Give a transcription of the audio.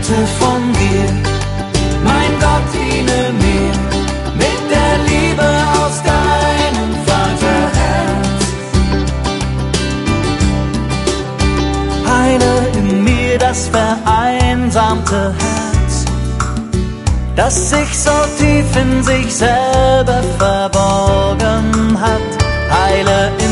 Momente von dir. Mein Gott, diene mir mit der Liebe aus deinem Vaterherz. Heile in mir das vereinsamte Herz, das sich so tief in sich selber verborgen hat. Heile